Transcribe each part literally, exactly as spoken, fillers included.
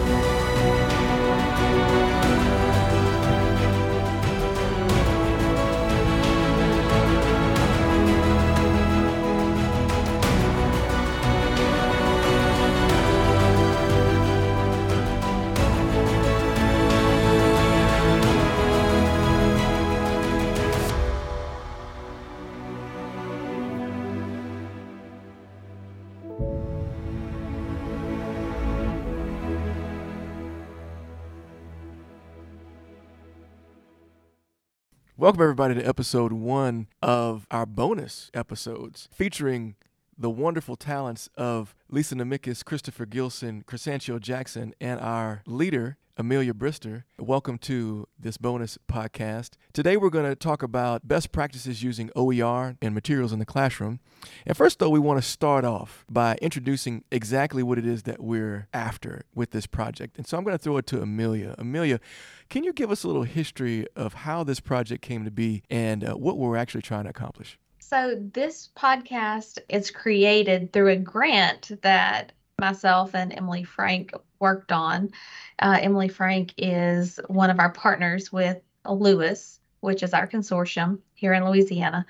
Welcome, everybody, to episode one of our bonus episodes featuring the wonderful talents of Lisa Nemikis, Christopher Gilson, Crescencio Jackson, and our leader, Amelia Brister. Welcome to this bonus podcast. Today, we're going to talk about best practices using O E R and materials in the classroom. And first, though, we want to start off by introducing exactly what it is that we're after with this project. And so I'm going to throw it to Amelia. Amelia, can you give us a little history of how this project came to be and uh, what we're actually trying to accomplish? So this podcast is created through a grant that myself and Emily Frank worked on. Uh, Emily Frank is one of our partners with LOUIS, which is our consortium here in Louisiana.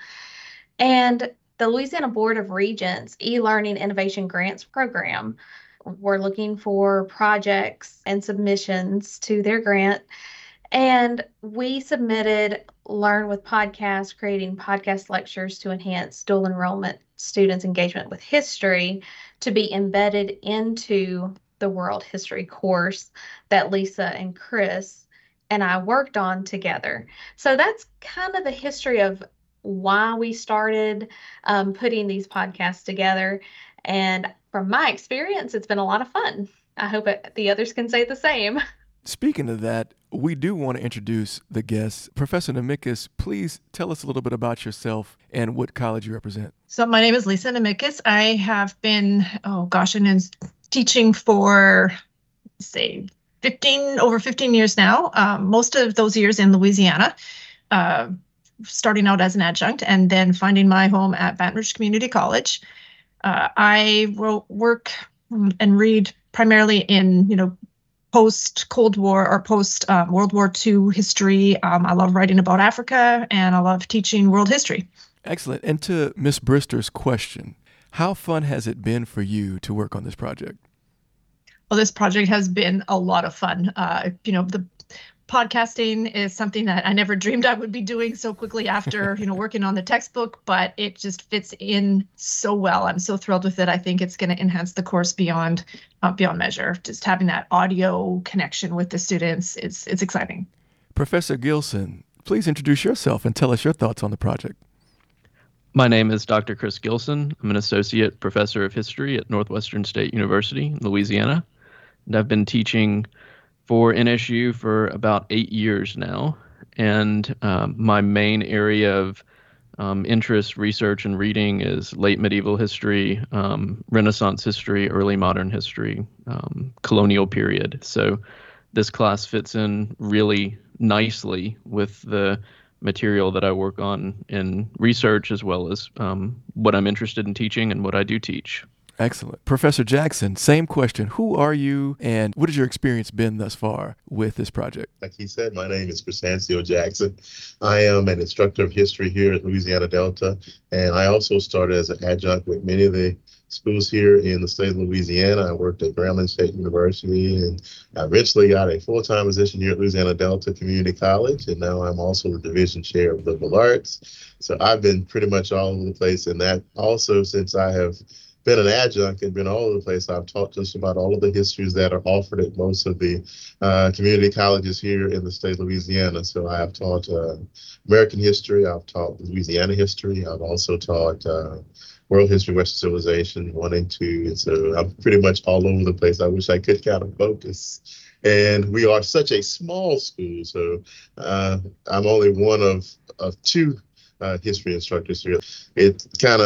And the Louisiana Board of Regents e-learning innovation grants program, we're looking for projects and submissions to their grant. And we submitted Learn with Podcasts, creating podcast lectures to enhance dual enrollment students' engagement with history, to be embedded into the world history course that Lisa and Chris and I worked on together. So that's kind of the history of why we started um, putting these podcasts together. And from my experience, it's been a lot of fun. I hope it, the others can say the same. Speaking of that, we do want to introduce the guests. Professor Nemikis, please tell us a little bit about yourself and what college you represent. So my name is Lisa Nemikis. I have been, oh gosh, and teaching for, say, fifteen, over fifteen years now. Um, most of those years in Louisiana, uh, starting out as an adjunct and then finding my home at Baton Rouge Community College. Uh, I wrote, work and read primarily in, you know, post-Cold War or post-World um, War Two history. Um, I love writing about Africa, and I love teaching world history. Excellent. And to Miz Brister's question, how fun has it been for you to work on this project? Well, this project has been a lot of fun. Uh, you know, the podcasting is something that I never dreamed I would be doing so quickly after, you know, working on the textbook, but it just fits in so well. I'm so thrilled with it. I think it's going to enhance the course beyond uh, beyond measure. Just having that audio connection with the students, it's it's exciting. Professor Gilson, please introduce yourself and tell us your thoughts on the project. My name is Doctor Chris Gilson. I'm an associate professor of history at Northwestern State University in Louisiana, and I've been teaching for N S U for about eight years now. And um, my main area of um, interest, research, and reading is late medieval history, um, Renaissance history, early modern history, um, colonial period. So this class fits in really nicely with the material that I work on in research, as well as um, what I'm interested in teaching and what I do teach. Excellent. Professor Jackson, same question. Who are you and what has your experience been thus far with this project? Like he said, my name is Crescencio Jackson. I am an instructor of history here at Louisiana Delta, and I also started as an adjunct with many of the schools here in the state of Louisiana. I worked at Grambling State University, and I eventually got a full-time position here at Louisiana Delta Community College, and now I'm also the division chair of liberal arts. So I've been pretty much all over the place, and that also, since I have been an adjunct and been all over the place, I've taught just about all of the histories that are offered at most of the uh, community colleges here in the state of Louisiana. So I have taught uh, American history, I've taught Louisiana history, I've also taught uh, world history, Western civilization, one and two. And so I'm pretty much all over the place. I wish I could kind of focus. And we are such a small school, so uh, I'm only one of, of two uh, history instructors here. It kind of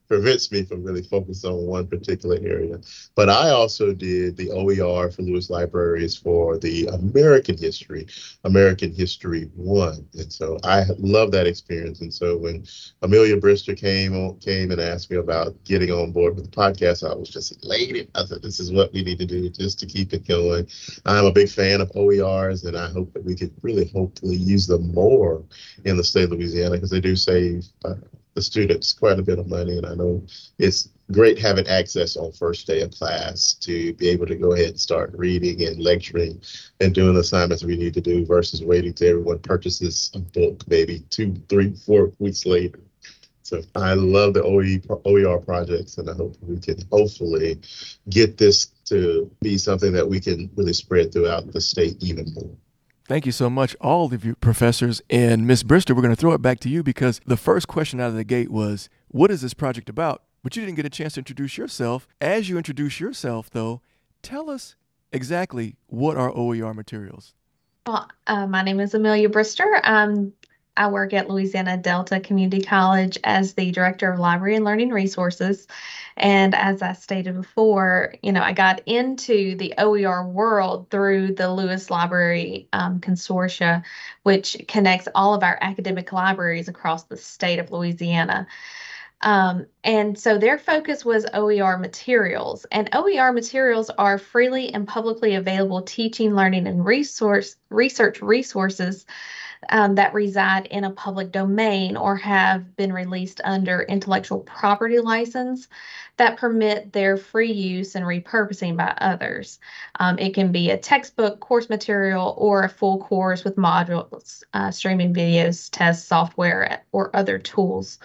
prevents me from really focusing on one particular area. But I also did the O E R for Lewis Libraries for the American History, American History One. And so I love that experience. And so when Amelia Brister came on, came and asked me about getting on board with the podcast, I was just elated. I said, this is what we need to do just to keep it going. I'm a big fan of O E Rs, and I hope that we could really hopefully use them more in the state of Louisiana, because they do save uh, the students quite a bit of money. And I know it's great having access on first day of class to be able to go ahead and start reading and lecturing and doing the assignments we need to do versus waiting till everyone purchases a book maybe two, three, four weeks later. So I love the O E R projects, and I hope we can hopefully get this to be something that we can really spread throughout the state even more. Thank you so much, all of you professors. And Miz Brister, we're going to throw it back to you, because the first question out of the gate was, what is this project about? But you didn't get a chance to introduce yourself. As you introduce yourself, though, tell us exactly what are O E R materials. Well, uh, my name is Amelia Brister. Um, I work at Louisiana Delta Community College as the Director of Library and Learning Resources. And as I stated before, you know, I got into the O E R world through the Lewis Library um, Consortia, which connects all of our academic libraries across the state of Louisiana. Um, and so their focus was O E R materials, and O E R materials are freely and publicly available teaching, learning, and resource research resources um, that reside in a public domain or have been released under intellectual property license that permit their free use and repurposing by others. Um, it can be a textbook, course material, or a full course with modules, uh, streaming videos, tests, software, or other tools.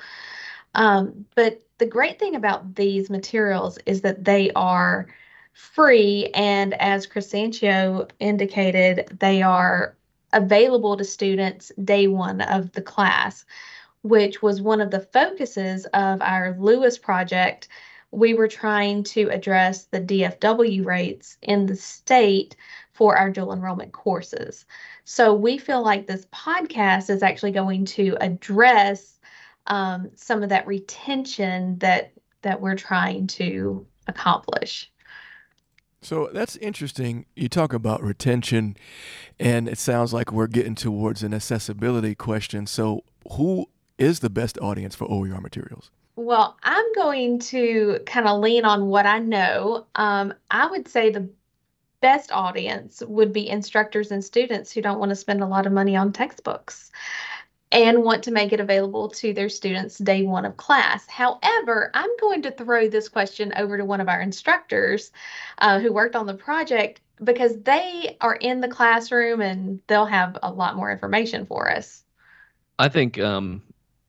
Um, but the great thing about these materials is that they are free, and as Crescencio indicated, they are available to students day one of the class, which was one of the focuses of our Lewis project. We were trying to address the D F W rates in the state for our dual enrollment courses. So we feel like this podcast is actually going to address um, some of that retention that that we're trying to accomplish. So that's interesting. You talk about retention, and it sounds like we're getting towards an accessibility question. So who is the best audience for O E R materials? Well, I'm going to kind of lean on what I know. Um, I would say the best audience would be instructors and students who don't want to spend a lot of money on textbooks and want to make it available to their students day one of class. However, I'm going to throw this question over to one of our instructors uh, who worked on the project, because they are in the classroom and they'll have a lot more information for us. I think um,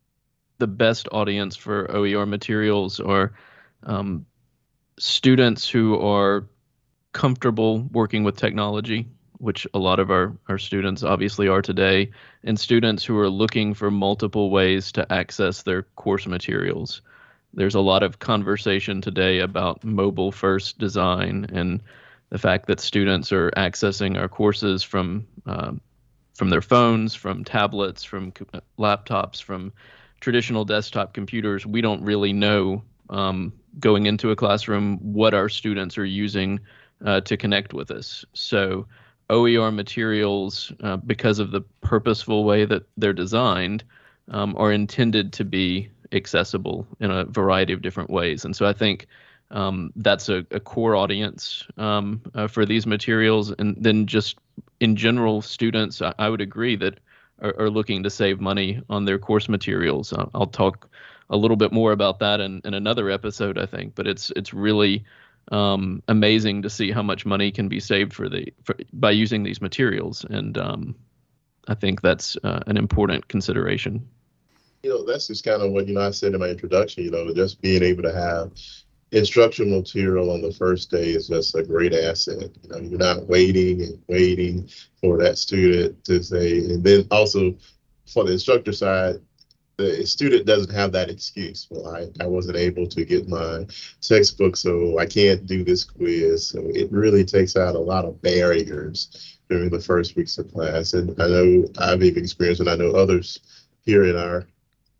the best audience for O E R materials are um, students who are comfortable working with technology, which a lot of our, our students obviously are today, and students who are looking for multiple ways to access their course materials. There's a lot of conversation today about mobile first design and the fact that students are accessing our courses from um, from their phones, from tablets, from co- laptops, from traditional desktop computers. We don't really know um, going into a classroom what our students are using uh, to connect with us. So O E R materials, uh, because of the purposeful way that they're designed, um, are intended to be accessible in a variety of different ways. And so I think um, that's a, a core audience um, uh, for these materials. And then just in general, students, I, I would agree that are, are looking to save money on their course materials. I'll, I'll talk a little bit more about that in, in another episode, I think, but it's it's really um, amazing to see how much money can be saved for the for, by using these materials. And um, I think that's uh, an important consideration. You know, that's just kind of what, you know, I said in my introduction, you know, just being able to have instructional material on the first day is just a great asset. You know, you're not waiting and waiting for that student to say, and then also for the instructor side, the student doesn't have that excuse. Well, I, I wasn't able to get my textbook, so I can't do this quiz. So it really takes out a lot of barriers during the first weeks of class. And I know I've even experienced, and I know others here in our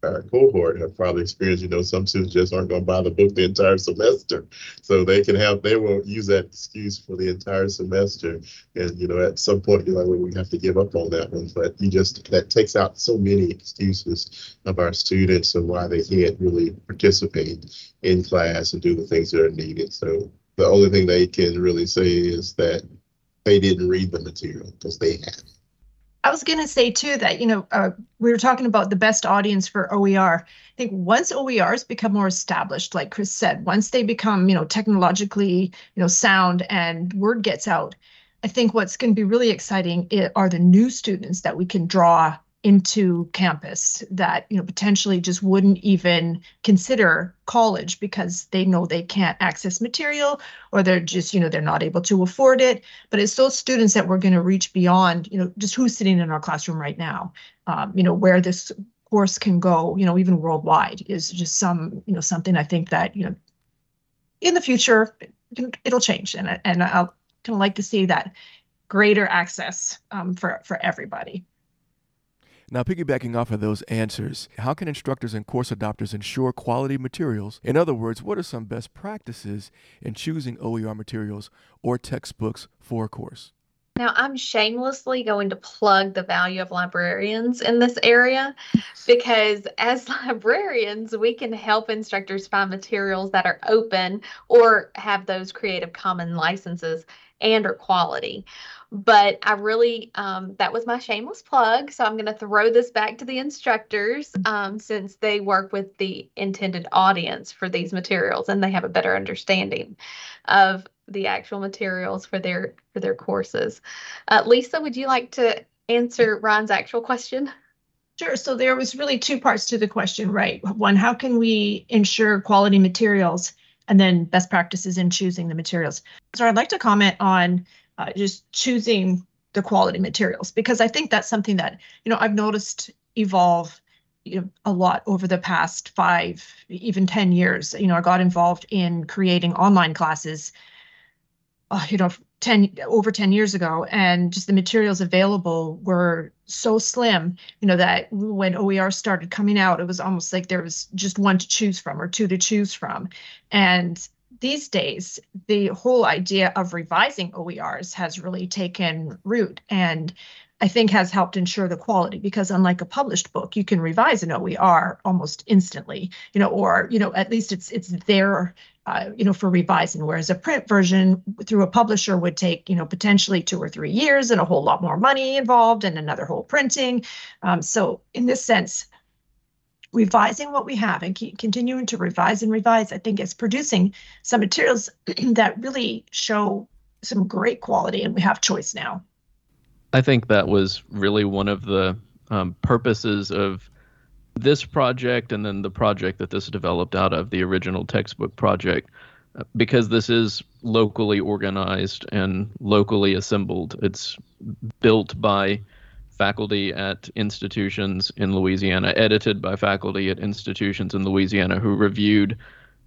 our cohort have probably experienced, you know, some students just aren't going to buy the book the entire semester. So they can have, they will use that excuse for the entire semester. And, you know, at some point, you're like, well, we have to give up on that one. But you just, that takes out so many excuses of our students and why they can't really participate in class and do the things that are needed. So the only thing they can really say is that they didn't read the material because they had. I was going to say, too, that, you know, uh, we were talking about the best audience for O E R. I think once O E Rs become more established, like Chris said, once they become, you know, technologically, you know, sound and word gets out, I think what's going to be really exciting are the new students that we can draw into campus that, you know, potentially just wouldn't even consider college because they know they can't access material or they're just, you know, they're not able to afford it. But it's those students that we're going to reach beyond, you know, just who's sitting in our classroom right now, um, you know, where this course can go, you know, even worldwide is just some, you know, something I think that, you know, in the future, it'll change. And, and I'll kind of like to see that greater access um, for, for everybody. Now, piggybacking off of those answers, how can instructors and course adopters ensure quality materials? In other words, what are some best practices in choosing O E R materials or textbooks for a course? Now, I'm shamelessly going to plug the value of librarians in this area because as librarians, we can help instructors find materials that are open or have those Creative Commons licenses and are quality. But I really, um, that was my shameless plug. So I'm going to throw this back to the instructors um, since they work with the intended audience for these materials and they have a better understanding of the actual materials for their for their courses. Uh, Lisa, would you like to answer Ryan's actual question? Sure. So there was really two parts to the question, right? One, how can we ensure quality materials? And then best practices in choosing the materials. So I'd like to comment on uh, just choosing the quality materials, because I think that's something that, you know, I've noticed evolve, you know, a lot over the past five, even ten years. You know, I got involved in creating online classes, uh, you know, ten over ten years ago, and just the materials available were so slim, you know, that when O E R started coming out, it was almost like there was just one to choose from or two to choose from. And these days, the whole idea of revising O E Rs has really taken root and I think has helped ensure the quality, because unlike a published book, you can revise an O E R almost instantly, you know, or, you know, at least it's it's there, uh, you know, for revising, whereas a print version through a publisher would take, you know, potentially two or three years and a whole lot more money involved and another whole printing. Um, so in this sense, revising what we have and keep continuing to revise and revise, I think is producing some materials that really show some great quality, and we have choice now. I think that was really one of the um, purposes of this project and then the project that this developed out of, the original textbook project, uh, because this is locally organized and locally assembled. It's built by faculty at institutions in Louisiana, edited by faculty at institutions in Louisiana who reviewed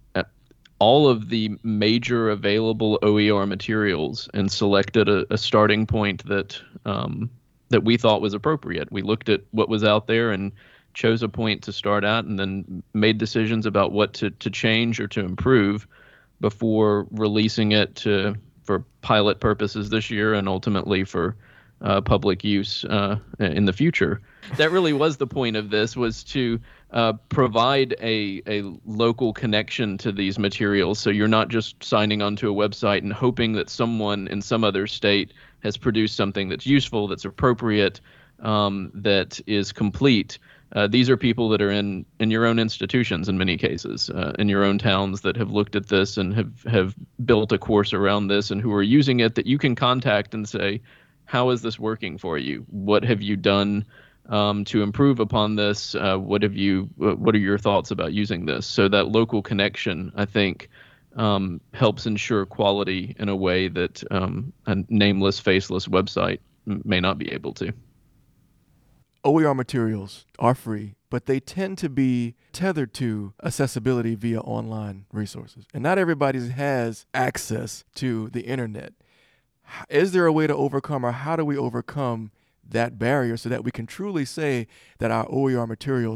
all of the major available O E R materials and selected a, a starting point that um, that we thought was appropriate. We looked at what was out there and chose a point to start at, and then made decisions about what to, to change or to improve before releasing it to for pilot purposes this year and ultimately for uh, public use uh, in the future. That really was the point of this, was to uh, provide a, a local connection to these materials. So you're not just signing onto a website and hoping that someone in some other state has produced something that's useful, that's appropriate, um, that is complete. Uh, these are people that are in, in your own institutions in many cases, uh, in your own towns that have looked at this and have, have built a course around this and who are using it, that you can contact and say, how is this working for you? What have you done um, to improve upon this? Uh, what have you? What are your thoughts about using this? So that local connection, I think, um, helps ensure quality in a way that um, a nameless, faceless website m- may not be able to. O E R materials are free, but they tend to be tethered to accessibility via online resources. And not everybody has access to the internet. Is there a way to overcome, or how do we overcome that barrier so that we can truly say that our O E R materials are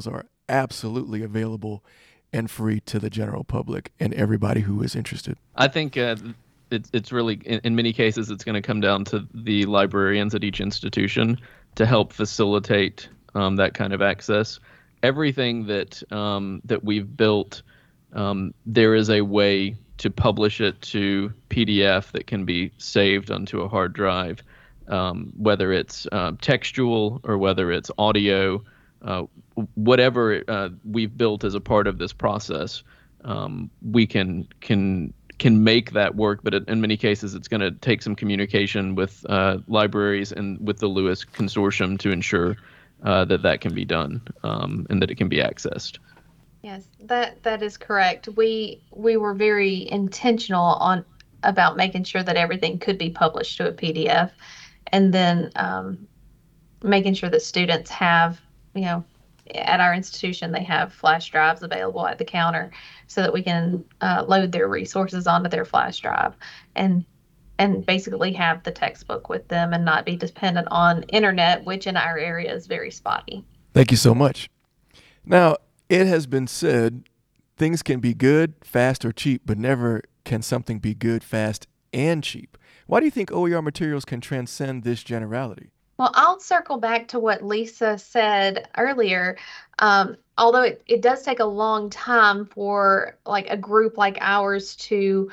absolutely available and free to the general public and everybody who is interested? I think uh, it's it's really, in, in many cases, it's going to come down to the librarians at each institution to help facilitate um, that kind of access. Everything that um, that we've built, um, there is a way to publish it to P D F that can be saved onto a hard drive, um, whether it's uh, textual or whether it's audio, uh, whatever uh, we've built as a part of this process, um, we can can can make that work. But in many cases, it's going to take some communication with uh, libraries and with the Lewis Consortium to ensure uh, that that can be done um, and that it can be accessed. Yes, that that is correct. We we were very intentional on about making sure that everything could be published to a P D F, and then um, making sure that students have, you know, at our institution they have flash drives available at the counter, so that we can uh, load their resources onto their flash drive, and and basically have the textbook with them and not be dependent on internet, which in our area is very spotty. Thank you so much. Now, it has been said things can be good, fast, or cheap, but never can something be good, fast, and cheap. Why do you think O E R materials can transcend this generality? Well, I'll circle back to what Lisa said earlier. Um, although it, it does take a long time for like a group like ours to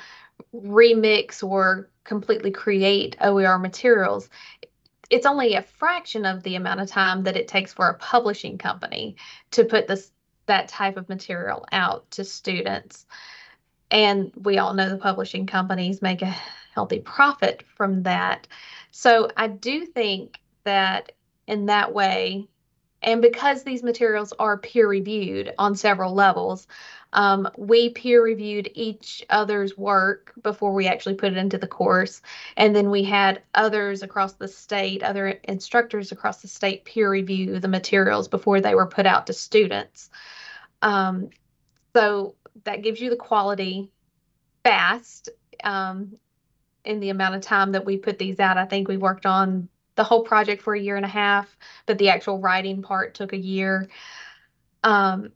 remix or completely create O E R materials, it's only a fraction of the amount of time that it takes for a publishing company to put this that type of material out to students. And we all know the publishing companies make a healthy profit from that. So I do think that in that way, and because these materials are peer reviewed on several levels, um, we peer reviewed each other's work before we actually put it into the course. And then we had others across the state, other instructors across the state peer review the materials before they were put out to students. Um, so that gives you the quality fast um, in the amount of time that we put these out. I think we worked on the whole project for a year and a half, but the actual writing part took a year. Um,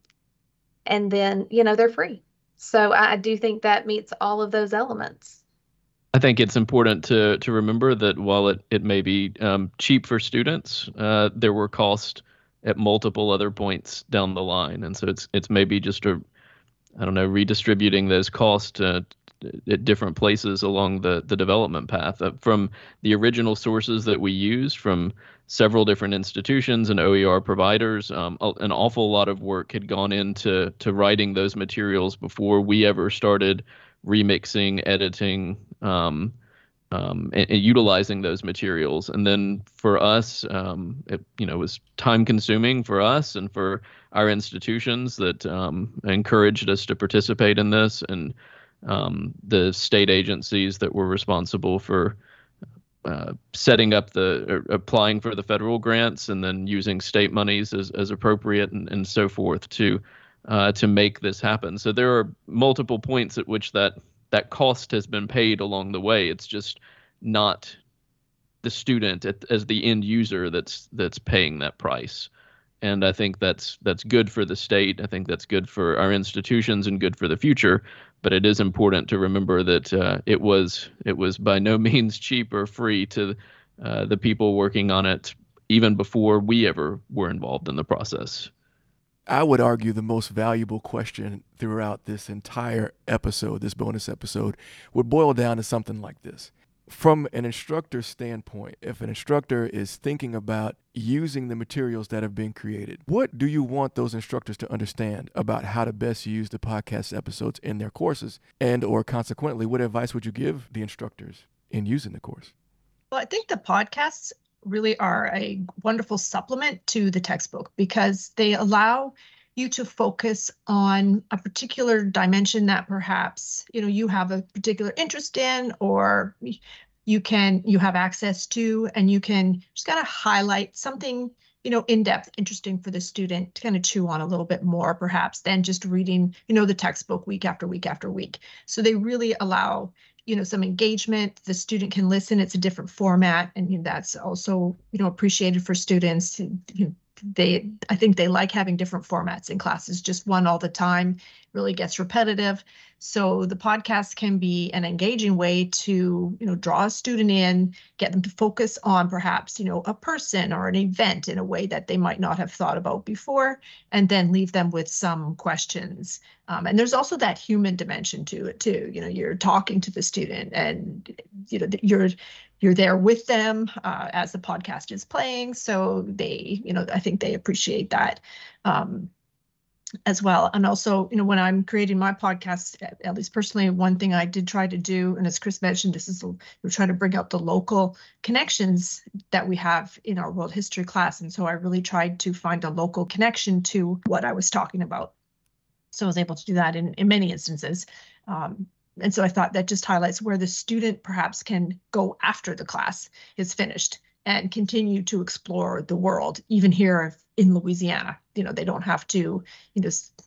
and then, you know, they're free. So I, I do think that meets all of those elements. I think it's important to to remember that while it, it may be um, cheap for students, uh, there were costs at multiple other points down the line. And so it's it's maybe just a, I don't know, redistributing those costs uh, at different places along the, the development path. Uh, from the original sources that we used from several different institutions and O E R providers, um, an awful lot of work had gone into to writing those materials before we ever started remixing, editing, um, Um, and, and utilizing those materials. And then for us, um, it, you know, was time consuming for us and for our institutions that um, encouraged us to participate in this, and um, the state agencies that were responsible for uh, setting up the, or applying for the federal grants and then using state monies as, as appropriate and, and so forth to, uh, to make this happen. So there are multiple points at which that that cost has been paid along the way. It's just not the student at, as the end user that's that's paying that price. And I think that's that's good for the state. I think that's good for our institutions and good for the future. But it is important to remember that uh, it was it was by no means cheap or free to uh, the people working on it, even before we ever were involved in the process. I would argue the most valuable question throughout this entire episode, this bonus episode, would boil down to something like this. From an instructor's standpoint, if an instructor is thinking about using the materials that have been created, what do you want those instructors to understand about how to best use the podcast episodes in their courses? And or consequently, what advice would you give the instructors in using the course? Well, I think the podcasts really are a wonderful supplement to the textbook because they allow you to focus on a particular dimension that perhaps, you know, you have a particular interest in, or you can, you have access to, and you can just kind of highlight something, you know, in depth, interesting for the student to kind of chew on a little bit more, perhaps, than just reading, you know, the textbook week after week after week. So they really allow, you know, some engagement. The student can listen. It's a different format, and you know, that's also, you know, appreciated for students. You know, they, I think they like having different formats in classes. Just one all the time really gets repetitive. So the podcast can be an engaging way to, you know, draw a student in, get them to focus on perhaps, you know, a person or an event in a way that they might not have thought about before, and then leave them with some questions. Um, and there's also that human dimension to it too. You know, you're talking to the student, and you know you're you're there with them uh, as the podcast is playing. So they, you know, I think they appreciate that. Um, as well. And also, you know, when I'm creating my podcast, at least personally, one thing I did try to do, and as Chris mentioned, this is, we're trying to bring out the local connections that we have in our world history class. And so I really tried to find a local connection to what I was talking about. So I was able to do that in, in many instances. Um, and so I thought that just highlights where the student perhaps can go after the class is finished and continue to explore the world, even here in Louisiana. You know, they don't have to, you know,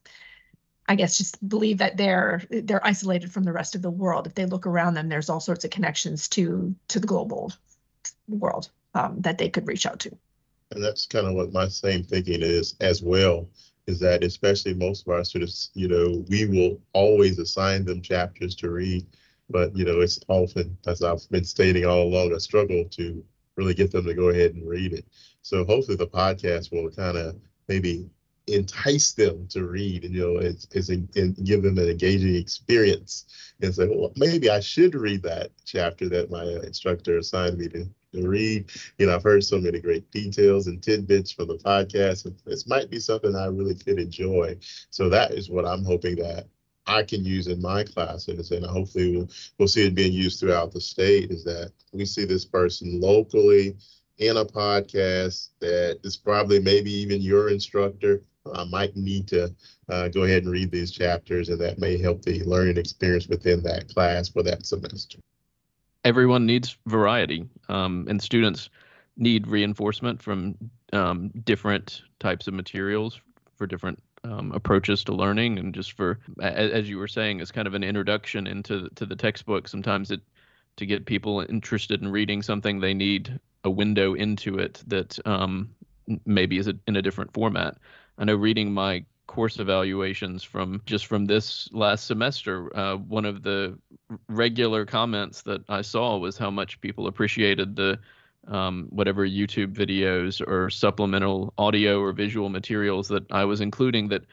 I guess just believe that they're they're isolated from the rest of the world. If they look around them, there's all sorts of connections to to the global world um, that they could reach out to. And that's kind of what my same thinking is as well, is that especially most of our students, you know, we will always assign them chapters to read, but, you know, it's often, as I've been stating all along, a struggle to really get them to go ahead and read it. So hopefully the podcast will kind of maybe entice them to read, and, you know, it's, it's in, in, give them an engaging experience and say, well, maybe I should read that chapter that my instructor assigned me to, to read. You know, I've heard so many great details and tidbits from the podcast, and this might be something I really could enjoy. So that is what I'm hoping that I can use in my classes, and hopefully we'll, we'll see it being used throughout the state, is that we see this person locally in a podcast that is probably maybe even your instructor. I might need to uh, go ahead and read these chapters, and that may help the learning experience within that class for that semester. Everyone needs variety, um, and students need reinforcement from um, different types of materials for different um, approaches to learning, and just for, as you were saying, as kind of an introduction into to the textbook. Sometimes it to get people interested in reading something, they need a window into it that um, maybe is a, in a different format. I know reading my course evaluations from just from this last semester, uh, one of the regular comments that I saw was how much people appreciated the um, whatever YouTube videos or supplemental audio or visual materials that I was including, that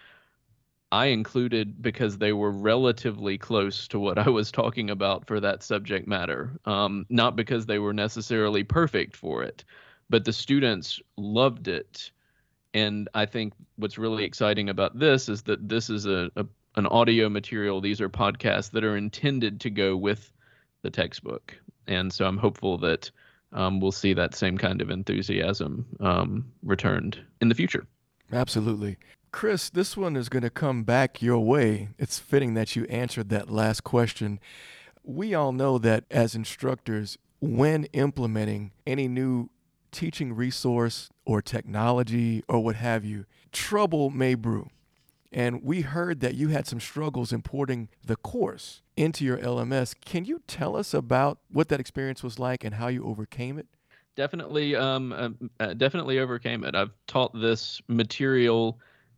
I included because they were relatively close to what I was talking about for that subject matter, um, not because they were necessarily perfect for it, but the students loved it. And I think what's really exciting about this is that this is a, a an audio material. These are podcasts that are intended to go with the textbook. And so I'm hopeful that um, we'll see that same kind of enthusiasm um, returned in the future. Absolutely. Chris, this one is going to come back your way. It's fitting that you answered that last question. We all know that as instructors, when implementing any new teaching resource or technology or what have you, trouble may brew. And we heard that you had some struggles importing the course into your L M S. Can you tell us about what that experience was like and how you overcame it? Definitely, um, uh, definitely overcame it. I've taught this material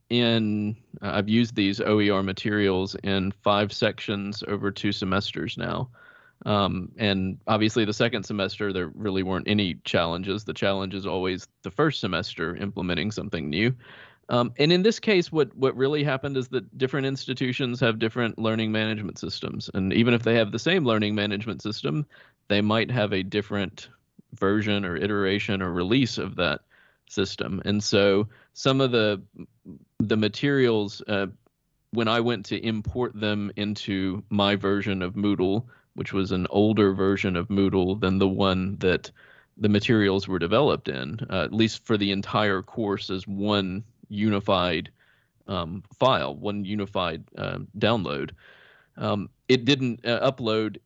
in, uh, I've used these O E R materials in five sections over two semesters now. Um, and obviously the second semester, there really weren't any challenges. The challenge is always the first semester implementing something new. Um, and in this case, what, what really happened is that different institutions have different learning management systems. And even if they have the same learning management system, they might have a different version or iteration or release of that system. And so some of the, the materials, uh, when I went to import them into my version of Moodle, which was an older version of Moodle than the one that the materials were developed in, uh, at least for the entire course as one unified um, file, one unified uh, download. Um, it didn't uh, upload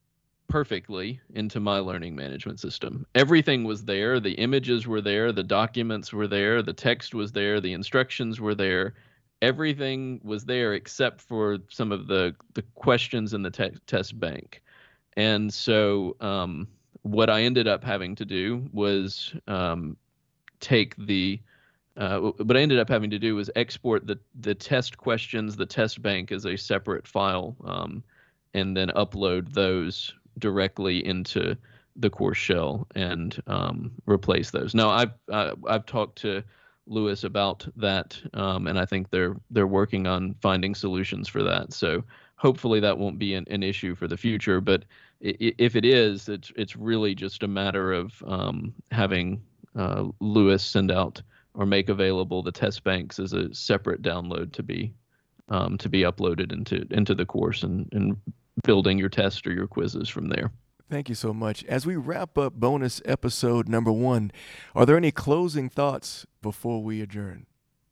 perfectly into my learning management system. Everything was there. The images were there. The documents were there. The text was there. The instructions were there. Everything was there except for some of the, the questions in the te- test bank. And so um, what I ended up having to do was um, take the uh, what I ended up having to do was export the the test questions, the test bank as a separate file, um, and then upload those directly into the course shell and um, replace those. Now, I've uh, I've talked to Louis about that, um, and I think they're they're working on finding solutions for that. So hopefully that won't be an, an issue for the future. But i- if it is, it's it's really just a matter of um, having uh, Louis send out or make available the test banks as a separate download to be um, to be uploaded into into the course and, and building your test or your quizzes from there. Thank you so much. As we wrap up bonus episode number one, are there any closing thoughts before we adjourn?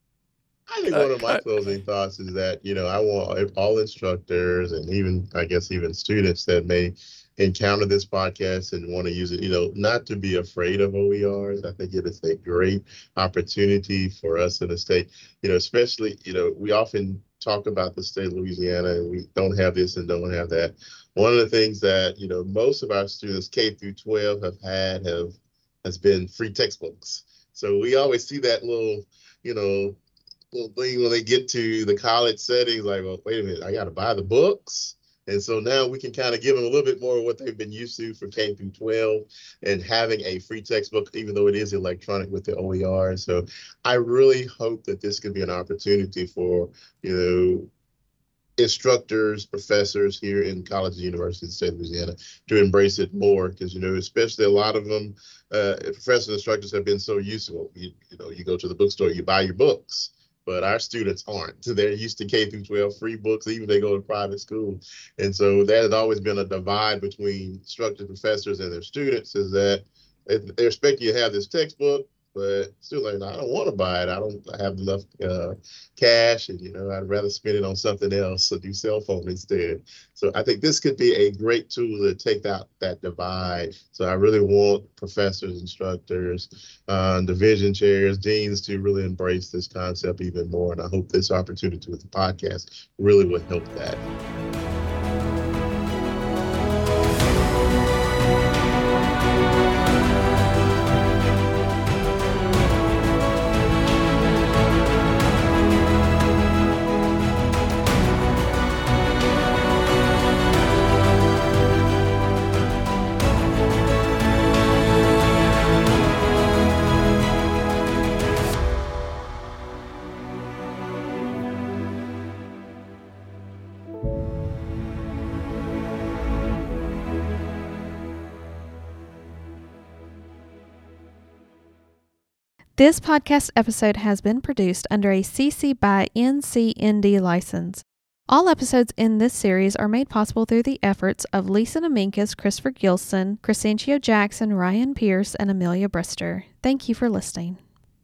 I think one of my closing thoughts is that, you know, I want all instructors and even, I guess, even students that may encounter this podcast and want to use it, you know, not to be afraid of O E Rs. I think it is a great opportunity for us in the state, you know, especially, you know, we often talk about the state of Louisiana and we don't have this and don't have that. One of the things that, you know, most of our students K through twelve have had have has been free textbooks. So we always see that little, you know, little thing when they get to the college settings, like, well, wait a minute, I got to buy the books. And so now we can kind of give them a little bit more of what they've been used to for K through twelve and having a free textbook, even though it is electronic with the O E R. So I really hope that this could be an opportunity for, you know, instructors, professors here in colleges and universities in the state of Louisiana to embrace it more, because, you know, especially a lot of them, uh, professors and instructors have been so used to it. You, you know, you go to the bookstore, you buy your books. But our students aren't. So they're used to K through twelve free books, even if they go to private school. And so that has always been a divide between instructors, professors, and their students, is that they expect you to have this textbook, but still like, I don't want to buy it. I don't have enough uh, cash, and, you know, I'd rather spend it on something else or do cell phone instead. So I think this could be a great tool to take out that divide. So I really want professors, instructors, uh, division chairs, deans to really embrace this concept even more. And I hope this opportunity with the podcast really will help that. This podcast episode has been produced under a C C by N C N D license. All episodes in this series are made possible through the efforts of Lisa Dominguez, Christopher Gilson, Crescencio Jackson, Ryan Pierce, and Amelia Brister. Thank you for listening.